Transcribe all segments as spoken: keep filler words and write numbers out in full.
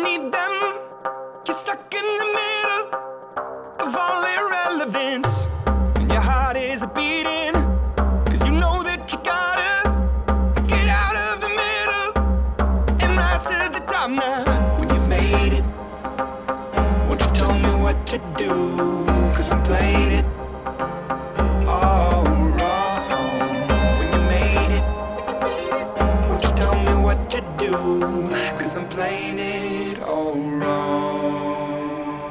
need them. You're stuck in the middle of all irrelevance, and your heart is a beating, cause you know that you gotta get out of the middle and rise to the top now. When you've made it, won't you tell me what to do, cause I'm playing it all wrong. When you made it, won't you tell me what to do, cause I'm playing it all wrong.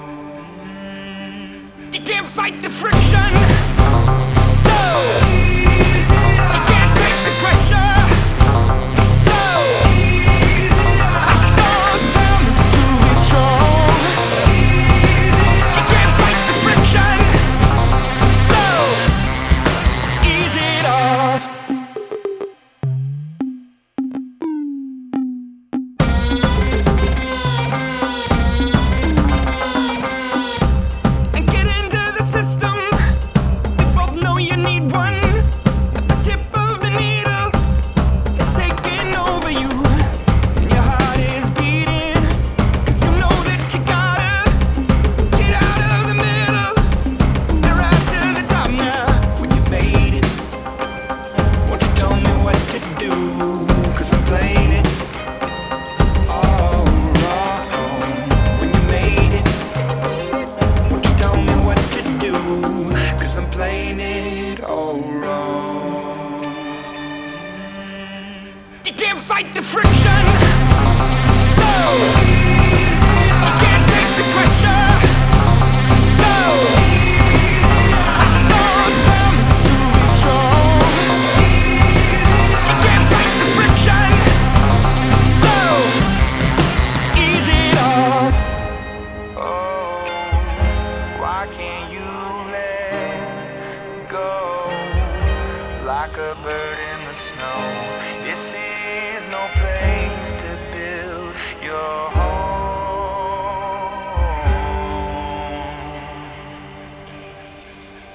You can't fight the friction, so you can't take the pressure, so stop down to be strong. You can't fight the friction, so ease it off. And get into the system. We both know you need one. At the tip of the needle, it's taking over you, and your heart is beating, cause you know that you gotta get out of the middle and rise to the top now. When you've made it, won't you tell me what to do, cause I'm playing it all wrong. When you made it, won't you tell me what to do, cause I'm playing it all wrong. You can't fight the friction, so you can't take the pressure, so stop down to be strong. You can't fight the friction, so ease it off. Oh, why can't you let go like a bird in the snow? This is no place to build your home.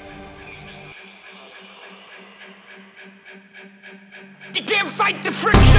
You can't fight the friction.